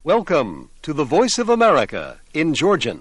Welcome to the Voice of America in Georgian.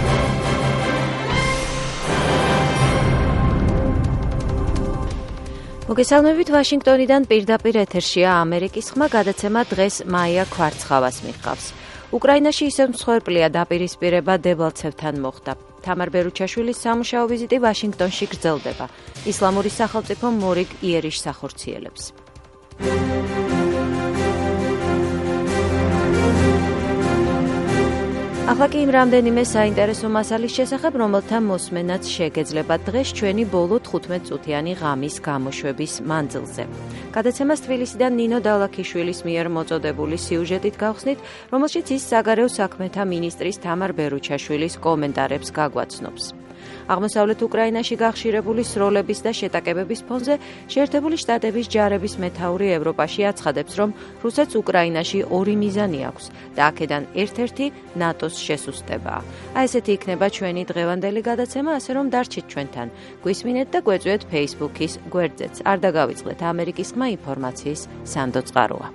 მოგესალმებით ვაშინგტონიდან პირდაპირ ეთერშია ამერიკის ხმა გადაცემა დღეს მაია ქვარცხავას მიჰყავს. უკრაინაში ისევ მსხვერპლია დაპირისპირება დებალცევთან მოხდა. თამარ ბერუჩაშვილის სამუშაო ვიზიტი ვაშინგტონში გრძელდება. ისლამური სახელმწიფო მორიგ იერიშს ახორციელებს. ახლა კი იმ რამდენიმე საინტერესო მასალის შესახებ, რომელთა მოსმენაც შეგეძლება დღეს ჩვენი ბოლო 15 წუთიანი ღამის გამოშვების მანძილზე. გადაცემას თბილისიდან ნინო დალაქიშვილის მიერ მოწოდებული სიუჟეტით გავხსნით, რომელშიც ის საგარეო საქმეთა მინისტრის თამარ ბერუჩაშვილის კომენტარებს გაგვაცნობს. აღმოსავლეთ უკრაინაში გახშირებული სროლების და შეტაკებების ფონზე შეერთებული შტატების ჯარების მეთაური ევროპაში აცხადებს, რომ რუსეთს უკრაინაში ორი მიზანი აქვს და აქედან ერთ-ერთი ნატოს შესუსტებაა. ესეთი იქნება ჩვენი დღევანდელი გადაცემა, ასე რომ დარჩით ჩვენთან. გვისმინეთ და გვეწვიეთ Facebook-ის გვერდზეც. არ დაგავიწყდეთ ამერიკის ხმა ინფორმაციის სანდო წყაროა.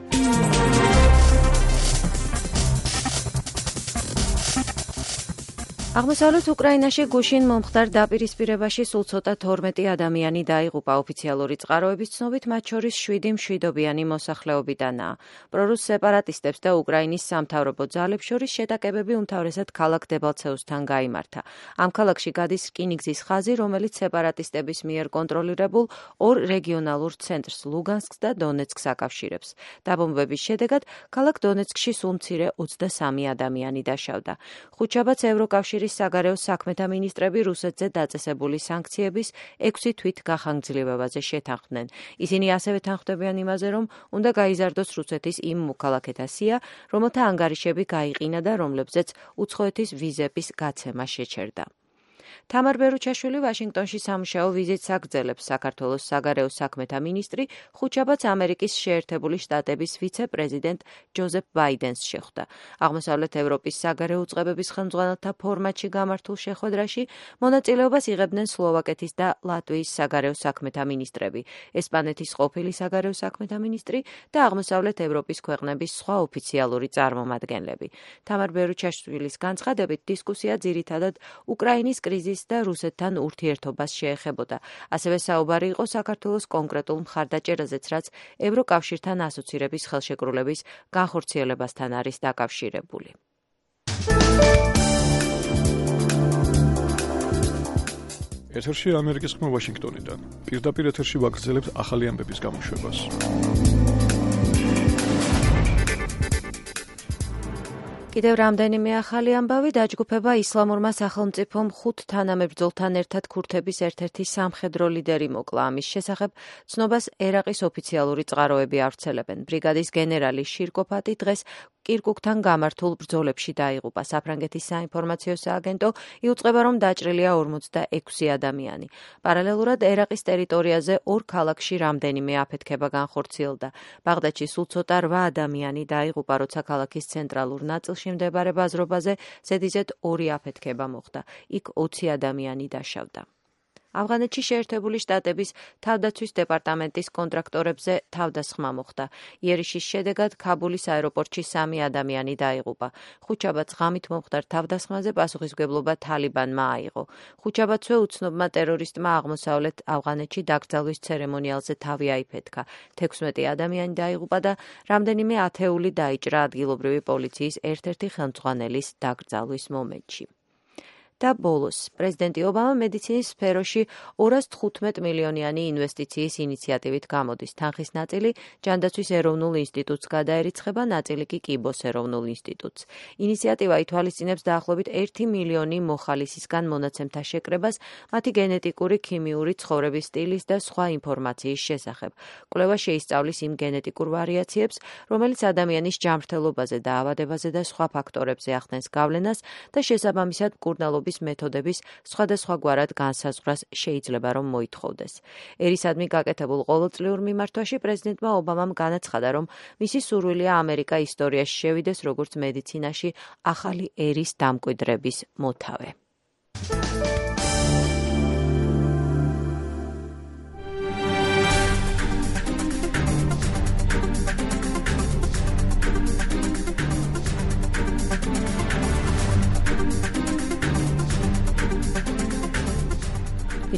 აღმოსავლეთ უკრაინაში გუშინ მომხდარ დაპირისპირებაში სულ ცოტა 12 ადამიანი დაიღუპა. ოფიციალური წყაროების ცნობით, მათ შორის 7 მშვიდობიანი მოსახლეობიდანაა. პრორუს სეპარატისტებს და უკრაინის სამთავრობო ძალებს შორის შეტაკებები უმთავრესად ქალაქ დებალცევსთან გაიმართა. ამ ქალაქში გადის რკინიგზის ხაზი, რომელიც სეპარატისტების მიერ კონტროლირებულ ორ რეგიონალურ ცენტრს ლუგანსკს და დონეცკს აკავშირებს. დაბომბების შედეგად ქალაქ დონეცკში სულ მცირე 23 ადამიანი დაშავდა. ხუთშაბათს ევროკავშირის საგარეო საქმეთა მინისტრები რუსეთზე დაწესებული სანქციების 6 თვით გახანგრძლივებაზე შეთანხმდნენ. ისინი ასევე თანხმდებიან იმაზე, რომ უნდა გაიზარდოს რუსეთის იმ მოქალაქეთა სია, რომელთა ანგარიშები გაიყინა და რომლებზეც უცხოეთის ვიზების გაცემა შეჩერდა. თამარ ბერუჩაშვილი ვაშინგტონში სამუშაო ვიზიტს აგრძელებს. საქართველოს საგარეო საქმეთა მინისტრი ხუთშაბათს ამერიკის შეერთებული შტატების ვიცე-პრეზიდენტ ჯოზეფ ბაიდენს შეხვდა. აღმოსავლეთ ევროპის საგარეო უწყებების ხელმძღვანელთა ფორმატში გამართულ შეხვედრაში მონაწილეობას იღებდნენ სლოვაკეთის და ლატვიის საგარეო საქმეთა მინისტრები, ესპანეთის ყოფილი საგარეო საქმეთა მინისტრი და აღმოსავლეთ ევროპის ქვეყნების სხვა ოფიციალური წარმომადგენლები. თამარ ბერუჩაშვილის განცხადებით, დისკუსია ძირითადად უკრაინის კრიზის და რუსეთთან ურთიერთობას შეეხებოდა. ასევე საუბარი იყო საქართველოს კონკრეტულ მხარდაჭერაზეც, რაც ევროკავშირთან ასოცირების ხელშეკრულების განხორციელებასთან არის დაკავშირებული. ეთერში ამერიკის ხმა ვაშინგტონიდან. პირდაპირ ეთერში ვაგრძელებთ ახალი ამბების გამოშვებას. კიდევ რამდენიმე ახალი ამბავი. დაჯგუფება ისლამურმა სახელმწიფომ 5 თანამებრძოლთან ერთად ქურთების ერთ-ერთი სამხედრო ლიდერი მოკლა. ამის შესახებ ცნობას ერაყის ოფიციალური წყაროები ავრცელებენ. ბრიგადის გენერალი შირკოფატი დღეს კირკუკთან გამართულ ბრძოლებში დაიღუპა. საფრანგეთის საინფორმაციო სააგენტო იუწყება, რომ დაჭრილია 46 ადამიანი. პარალელურად ერაყის ტერიტორიაზე ორ ქალაქში რამდენიმე აფეთქება განხორციელდა. ბაღდადში სულ ცოტა 8 ადამიანი დაიღუპა, როცა ქალაქის ცენტრალურ ნაწილში მდებარე ბაზრობაზე ზედიზედ 2 აფეთქება მოხდა. იქ 20 ადამიანი დაშავდა. ავღანეთში შეერთებული შტატების თავდაცვის დეპარტამენტის კონტრაქტორებზე თავდასხმა მოხდა. იერიშის შედეგად ქაბულის აეროპორტში 3 ადამიანი დაიღუპა. ხუთშაბათს ღამით მომხდარ თავდასხმაზე პასუხისმგებლობა თალიბანმა აიღო. ხუთშაბათსვე უცნობმა ტერორისტმა აღმოსავლეთ ავღანეთში დაკრძალვის ცერემონიალზე თავი აიფეთქა. 16 ადამიანი დაიღუპა და რამდენიმე ათეული დაიჭრა ადგილობრივი პოლიციის ერთ-ერთი ხელმძღვანელის დაკრძალვის მომენტში. და ბოლოს, პრეზიდენტი ობამა მედიცინის სფეროში 215 მილიონიანი ინვესტიციის ინიციატივით გამოდის. თანხის ნაწილი ჯანდაცვის ეროვნულ ინსტიტუტს გადაერიცხება, ნაწილი კი კიბოს ეროვნულ ინსტიტუტს. ინიციატივა ითვალისწინებს დაახლოებით 1 მილიონი მოხალისისგან მონაცემთა შეკრებას, მათი გენეტიკური, ქიმიური, ცხოვრების სტილის და სხვა ინფორმაციის შესახებ. კვლევა შეისწავლის იმ გენეტიკურ ვარიაციებს, რომელიც ადამიანის ჯანმრთელობაზე, დაავადებაზე და სხვა ფაქტორებზე ახდენს გავლენას და შესაბამისად მკურნალობის მეთოდების სხვადასხვაგვარად განსაზღვრას შეიძლება რომ მოითხოვდეს. ერისადმი გაკეთებულ ყოველწლიურ მიმართვაში პრეზიდენტმა ობამამ განაცხადა, რომ მისი სურვილია ამერიკა ისტორიაში შევიდეს როგორც მედიცინაში ახალი ერის დამკვიდრების მოთავე.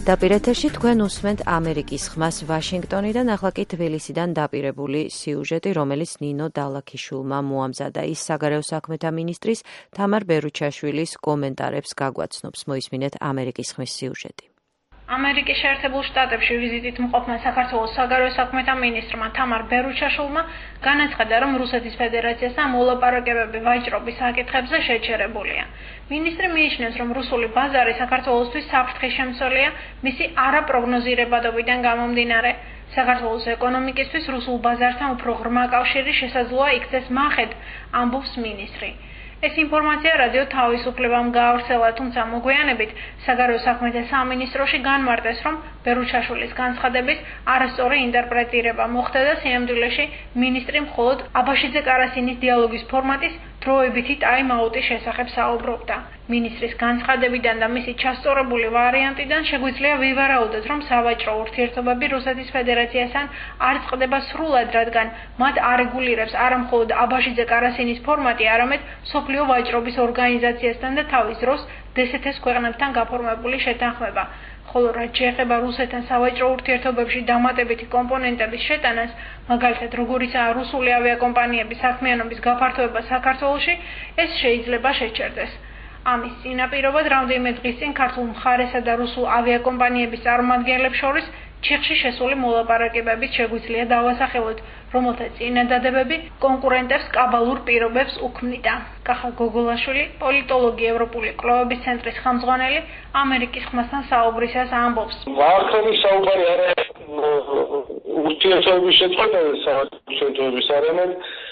დაპირეთერში თქვენ უსმენთ ამერიკის ხმას ვაშინგტონიდან, ახლა კი თბილისიდან დაპირებული სიუჟეტი, რომელიც ნინო დალაქიშვილმა მოამზადა. ის საგარეო საქმეთა მინისტრის თამარ ბერუჩაშვილის კომენტარებს გაგვაცნობს. მოისმინეთ ამერიკის ხმის სიუჟეტი. ამერიკის შეერთებულ შტატებში ვიზიტით მყოფმა საქართველოს საგარეო საქმეთა მინისტრმა თამარ ბერუჩაშვილმა განაცხადა, რომ რუსეთის ფედერაციასთან მოლაპარაკებები ვაჭრობის საკითხებზე შეჩერებულია. მინისტრი მიიჩნევს, რომ რუსული ბაზარი საქართველოსთვის საფრთხის შემცველია მისი არაპროგნოზირებადობიდან გამომდინარე. საქართველოს ეკონომიკისთვის რუსულ ბაზართან უფრო ღრმა კავშირი შესაძლოა იქცეს მახედ, ამბობს მინისტრი. ეს ინფორმაცია რადიო თავისუფლებამ გაავრცელა, თუმცა მოგვიანებით საგარეო საქმეთა სამინისტროში განმარტეს, რომ ბერუჩაშვილის განცხადების არასწორი ინტერპრეტირება მოხდა და სიამდილეში მინისტრი მხოლოდ აბაშიძე კარასინის დიალოგის ფორმატის დროებითი ტაიმ-აუტის შესახებ საუბრობდა. მინისტრის განცხადებიდან და მისი ჩასწორებული ვარიანტიდან შეგვიძლია ვივარაუდოთ, რომ სავაჭრო ურთიერთობები რუსეთის ფედერაციასთან არ წყდება სრულად, რადგან მათ არეგულირებს არა მხოლოდ აბაშიძე კარასინის ფორმატი, არამედ მსოფლიო ვაჭრობის ორგანიზაციასთან და თავის დროს დსთ-ს ქვეყნებთან გაფორმებული შეთანხმება. ხოლო რაც შეეხება რუსეთთან სავაჭრო ურთიერთობებში დამატებითი კომპონენტების შეტანას, მაგალითად როგორიცაა რუსული ავიაკომპანიების საქმიანობის გაფართოება საქართველოში, ეს შეიძლება შეჩერდეს. ამის წინაპირობად რამდენიმე დღის წინ ქართულ მხარესა და რუსულ ავიაკომპანიების წარმომადგენლებს შორის ჩიხში შესული მოლაპარაკებებით შეგვიძლია დავასახელოთ, რომელთა წინადადებები კონკურენტებს კაბალურ პირობებს უქმნიდა. კახა გოგოლაშვილი, პოლიტოლოგი, ევროპული კვლევების ცენტრის ხელმძღვანელი, ამერიკის ხმასთან საუბრისას ამბობს. მართალი საუბარი არა ურთიერთობების შეწყვეტების, არამედ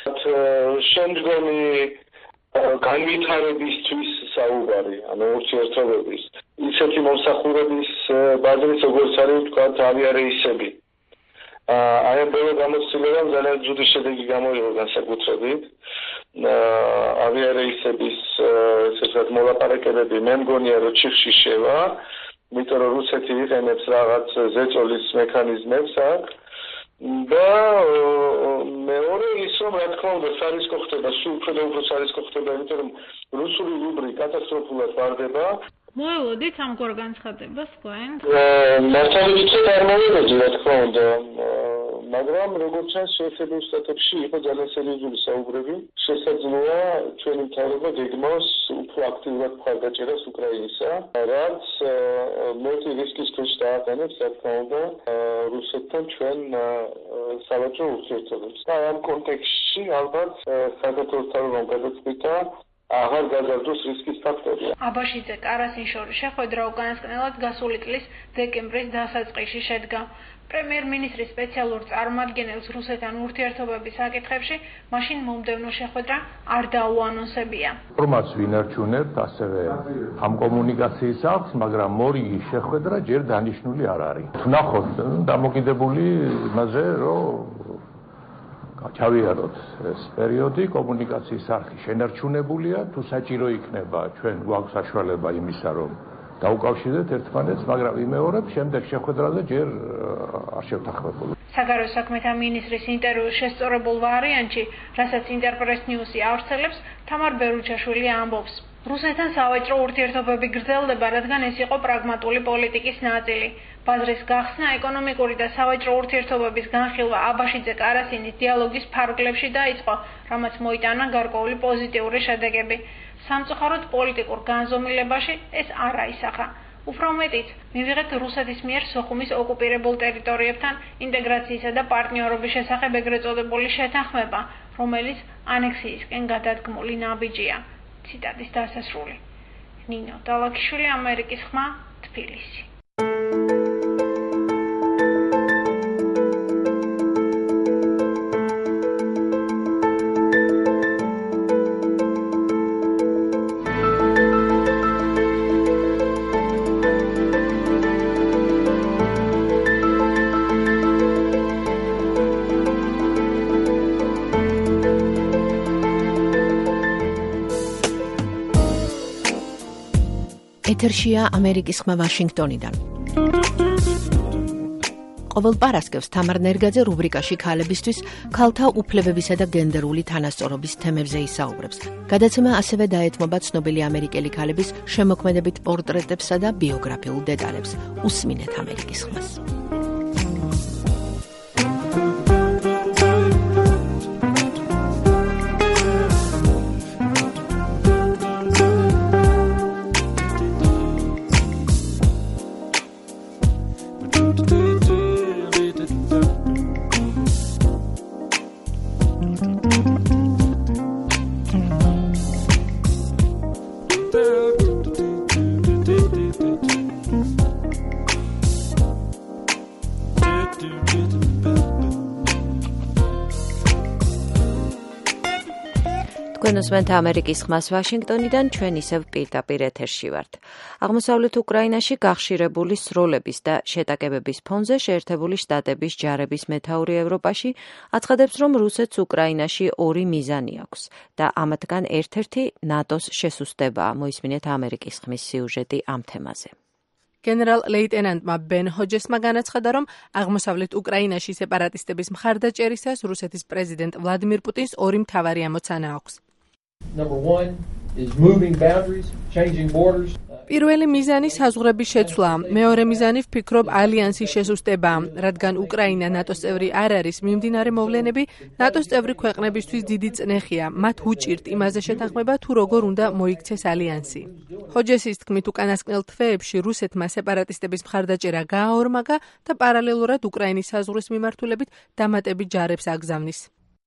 შემდგომი განვითარებისთვის საუბარი, ანუ ურთიერთობების. ისეთი მომსახურების ბაზრის, როგორც არის ვთქვათ, ავიარეისები. აი ამ ბოლო გამოცდილებამ ძალიან ძუძი შედეგი გამოიღო განსაკუთრებით. ავიარეისების ესე ვთქვათ მოლაპარაკებები მე მგონია რომ ჩიხში შევა, იმიტომ რომ რუსეთი იყენებს რაღაც ზეწოლის მექანიზმებს აქ. და მეორე ის რომ რა თქმა უნდა სარისკო ხდება, სულ უფრო და უფრო სარისკო ხდება, იმიტომ რომ რუსული რუბლი კატასტროფულად ვარდება. მოელოდით ამგვარ განცხადებას თქვენ? მართალიც არ მოვედი, რა თქმა უნდა, მაგრამ როგორც ჩანს შეერთებულ შტატებში იყო ძალიან სერიოზული საუბრები. შესაძლოა ჩვენი მთავრობა გეგმავს უფრო აქტიურად მხარდაჭერას უკრაინისა, რაც მეტი რისკის ქვეშ დააყენებს, რა თქმა უნდა, რუსეთთან ჩვენ სავაჭრო ურთიერთობებს. და ამ კონტექსტში ალბათ საქართველოს მთავრობამ გადაწყვიტა აღარ გაზარდოს რისკის ფაქტორია. აბაშიძე კარასინ შორის შეხვედრა უკანასკნელად გასული წლის დეკემბრის დასაწყისში შედგა. პრემიერ-მინისტრის სპეციალურ წარმომადგენელს რუსეთთან ურთიერთობების საკითხებში მაშინ მომდევნო შეხვედრა არ დაუანონსებია. ფორმატს ვინარჩუნებთ, ასევე ამ კომუნიკაციის აქვს, მაგრამ მორიგი შეხვედრა ჯერ დანიშნული არ არის. ვნახოთ დამოკიდებული იმაზე, რომ ჩავიაროთ ეს პერიოდი, კომუნიკაციის არხი შენარჩუნებულია, თუ საჭირო იქნება, ჩვენ გვაქვს საშუალება იმისა, რომ დაუკავშირდეთ ერთმანეთს, მაგრამ იმეორებ, შემდეგ შეხვედრაზე ჯერ არ შევთანხმებული. საგარეო საქმეთა მინისტრის ინტერვიუს შესწორებულ ვარიანტში, რასაც ინტერპრეს ნიუსი ავრცელებს, თამარ ბერუჩაშვილი ამბობს. რუსეთთან სავაჭრო ურთიერთობები გრძელდება, რადგან ეს იყო პრაგმატული პოლიტიკის ნაწილი. ბაზრის გახსნა, ეკონომიკური და სავაჭრო ურთიერთობების განხილვა აბაშიძე კარასინის დიალოგის ფარგლებში დაიწყო, რამაც მოიტანა გარკვეული პოზიტიური შედეგები. სამწუხაროდ პოლიტიკურ განზომილებაში ეს არ აისახა. უფრო მეტიც, მივიღეთ რუსეთის მიერ სოხუმის ოკუპირებულ ტერიტორიებთან ინტეგრაციისა და პარტნიორობის შესახებ ეგრეთ წოდებული შეთანხმება, რომელიც ანექსიისკენ გადადგმული ნაბიჯია. ციტატის დასასრული. ნინო დალაქიშვილი, ამერიკის ხმა, თბილისი. ეთერშია ამერიკის ხმა ვაშინგტონიდან. ყოველ პარასკევს თამარ ნერგაძე რუბრიკაში ქალებისთვის ქალთა უფლებებისა და გენდერული თანასწორობის თემებზე ისაუბრებს. გადაცემა ასევე დაეთმობა ცნობილი ამერიკელი ქალების შემოქმედებით პორტრეტებსა და ბიოგრაფიულ დეტალებს. უსმინეთ ამერიკის ხმას. თქვენოსმენთ ამერიკის ხმას ვაშინგტონიდან, ჩვენ ისევ პირდაპირ ეთერში ვართ. აღმოსავლეთ უკრაინაში გახშირებული სროლების და შეტაკებების ფონზე შეერთებული შტატების ჯარების მეთაური ევროპაში აცხადებს, რომ რუსეთს უკრაინაში ორი მიზანი აქვს და ამათგან ერთ-ერთი ნატოს შესუსტებაა. მოისმინეთ ამერიკის ხმის სიუჟეტი ამ თემაზე. გენერალ-ლეიტენანტმა ბენ ჰოჯესმა განაცხადა, რომ აღმოსავლეთ უკრაინაში სეპარატისტების მხარდაჭერისას რუსეთის პრეზიდენტ ვლადიმირ პუტინს ორი მთავარი ამოცანა აქვს. პირველი მიზანი საზღვრების შეცვლაა, მეორე მიზანი ვფიქრობ ალიანსის შესუსტებაა, რადგან უკრაინა ნატოს წევრი არ არის, მიმდინარე მოვლენები ნატოს წევრი ქვეყნებისთვის დიდი წნეხია, მათ უჭირთ იმაზე შეთანხმება, თუ როგორ უნდა მოიქცეს ალიანსი. ჰოჯესის თქმით, უკანასკნელ თვეებში რუსეთმა სეპარატისტების მხარდაჭერა გააორმაგა და პარალელურად უკრაინის საზღვრის მიმართულებით დამატებით ჯარებს აგზავნის.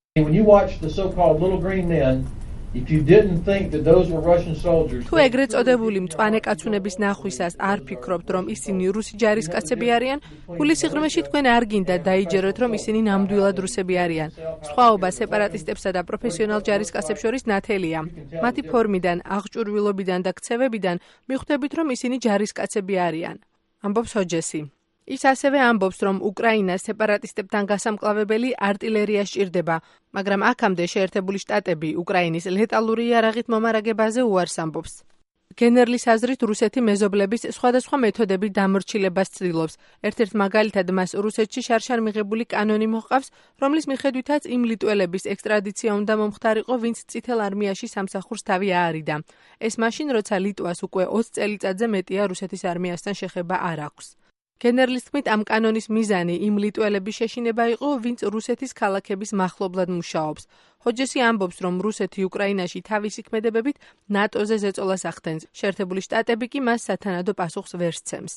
თუ ეგრეთ წოდებული მწვანე კაცუნების ნახვისას არ ფიქრობთ, რომ ისინი რუსი ჯარისკაცები არიან, გულისიღრმეში თქვენ არ გინდა დაიჯეროთ, რომ ისინი ნამდვილად რუსები არიან. სხვაობა სეპარატისტებსა და პროფესიონალ ჯარისკაცებს შორის ნათელია. მათი ფორმიდან, აღჭურვილობიდან და ქცევებიდან მიხვდებით, რომ ისინი ჯარისკაცები არიან. ამბობს ჰოჯესი. ის ასევე ამბობს, რომ უკრაინას სეპარატისტებთან გასამკლავებელი არტილერია სჭირდება, მაგრამ აქამდე შეერთებული შტატები უკრაინის ლეტალური იარაღით მომარაგებაზე უარს ამბობს. გენერლის აზრით, რუსეთი მეზობლების სხვადასხვა მეთოდებით დამორჩილებას ცდილობს. ერთ-ერთ მაგალითად მას რუსეთში შარშან მიღებული კანონი მოჰყავს, რომლის მიხედვითაც იმ ლიტველების ექსტრადიცია უნდა მომხდარიყო, ვინც წითელ არმიაში სამსახურს თავი აარიდა. ეს მაშინ, როცა ლიტვას უკვე 20 წელიწადზე მეტია რუსეთის არმიასთან შეხება არ აქვს. გენერლის თქმით, ამ კანონის მიზანი იმ ლიტველების შეშინება იყო, ვინც რუსეთის ქალაქების მახლობლად მუშაობს. ჰოჯესი ამბობს, რომ რუსეთი უკრაინაში თავისი ქმედებებით ნატოზე ზეწოლას ახდენს. შეერთებული შტატები კი მას სათანადო პასუხს ვერ სცემს.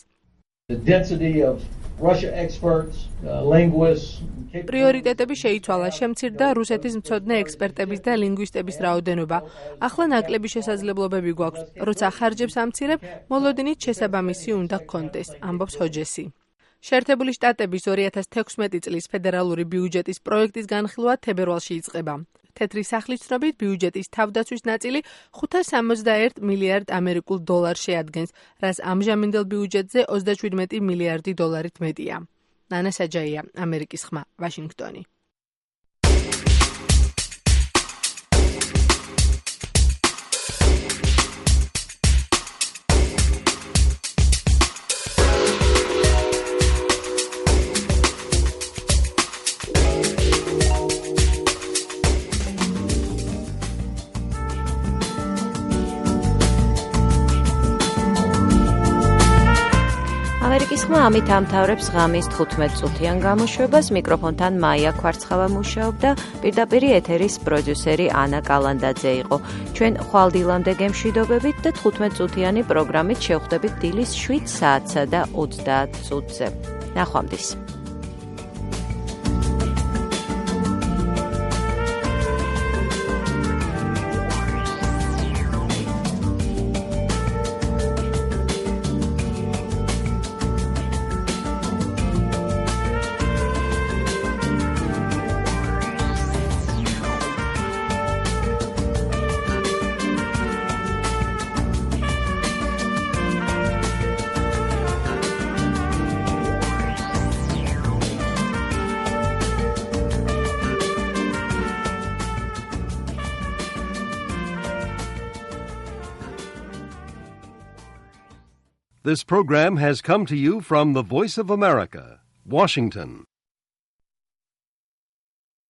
პრიორიტეტები შეიცვალა, შემცირდა რუსეთის მცოდნე ექსპერტების და ლინგვისტების რაოდენობა. ახლა ნაკლები შესაძლებლობები გვაქვს, როცა ხარჯებს ამცირებ, მოლოდინით შესაბამისი უნდა გქონდეს, ამბობს ჰოჯესი. შეერთებული შტატების 2016 წლის ფედერალური ბიუჯეტის პროექტის განხილვა თებერვალში იწყება. თეთრი სახლის ცნობით ბიუჯეტის თავდაცვის ნაწილი 561 მილიარდ ამერიკულ დოლარს შეადგენს, რაც ამჟამინდელ ბიუჯეტზე 37 მილიარდი დოლარით მეტია. ნანა საჯაია, ამერიკის ხმა, ვაშინგტონი. ამერიკის ხმა ამით ამთავრებს ღამის 15 წუთიან გამოშვებას. მიკროფონთან მაია ქვარცხავა მუშაობდა, პირდაპირ ეთერის პროდიუსერი ანა კალანდაძე იყო. ჩვენ ხვალდილამდე გემშვიდობებით და 15 წუთიანი პროგრამით შევხვდებით დილის 7 საათსა და 30 წუთზე. ნახვამდის. This program has come to you from the Voice of America, Washington.